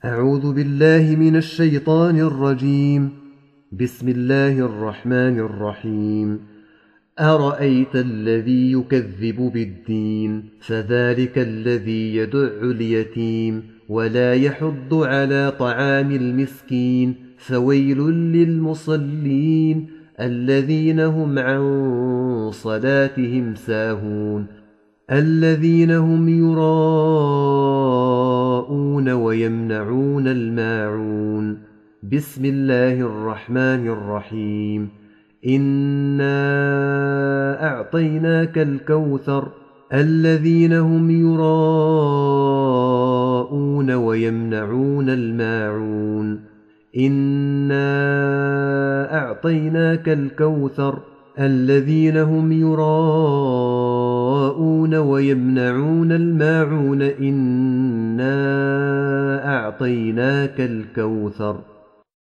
أعوذ بالله من الشيطان الرجيم. بسم الله الرحمن الرحيم. أرأيت الذي يكذب بالدين فذلك الذي يدع اليتيم ولا يحض على طعام المسكين فويل للمصلين الذين هم عن صلاتهم ساهون الذين هم يراءون ويمنعون الماعون. بسم الله الرحمن الرحيم. إنا أعطيناك الكوثر الذين هم يراءون ويمنعون الماعون. إنا أعطيناك الكوثر الذين هم يراءون ويمنعون الماعون. إنا أعطيناك الكوثر.